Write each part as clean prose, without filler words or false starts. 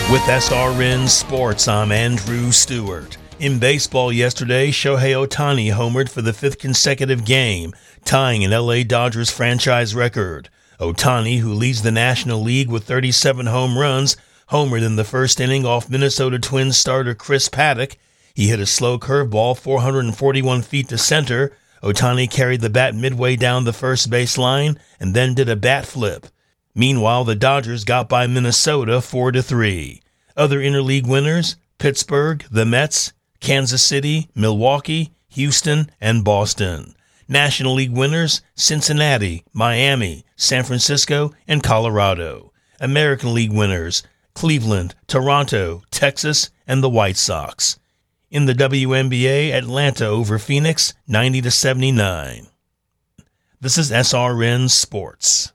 With SRN Sports, I'm Andrew Stewart. In baseball yesterday, Shohei Ohtani homered for the fifth consecutive game, tying an LA Dodgers franchise record. Ohtani, who leads the National League with 37 home runs, homered in the first inning off Minnesota Twins starter Chris Paddack. He hit a slow curveball 441 feet to center. Ohtani carried the bat midway down the first base line and then did a bat flip. Meanwhile, the Dodgers got by Minnesota 4-3. Other interleague winners: Pittsburgh, the Mets, Kansas City, Milwaukee, Houston, and Boston. National League winners: Cincinnati, Miami, San Francisco, and Colorado. American League winners: Cleveland, Toronto, Texas, and the White Sox. In the WNBA, Atlanta over Phoenix, 90-79. This is SRN Sports.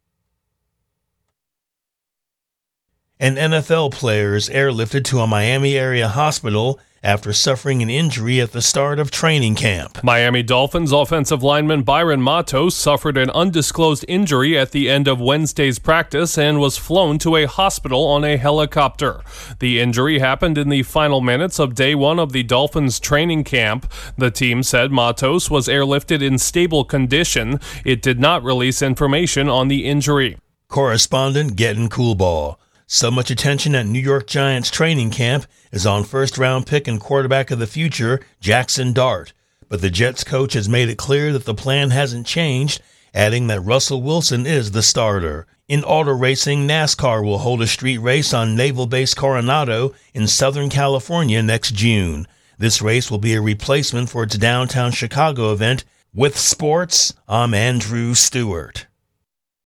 An NFL player is airlifted to a Miami area hospital after suffering an injury at the start of training camp. Miami Dolphins offensive lineman Byron Matos suffered an undisclosed injury at the end of Wednesday's practice and was flown to a hospital on a helicopter. The injury happened in the final minutes of day one of the Dolphins training camp. The team said Matos was airlifted in stable condition. It did not release information on the injury. Correspondent Gettin Coolball. So much attention at New York Giants training camp is on first-round pick and quarterback of the future, Jackson Dart. But the Jets coach has made it clear that the plan hasn't changed, adding that Russell Wilson is the starter. In auto racing, NASCAR will hold a street race on Naval Base Coronado in Southern California next June. This race will be a replacement for its downtown Chicago event. With sports, I'm Andrew Stewart.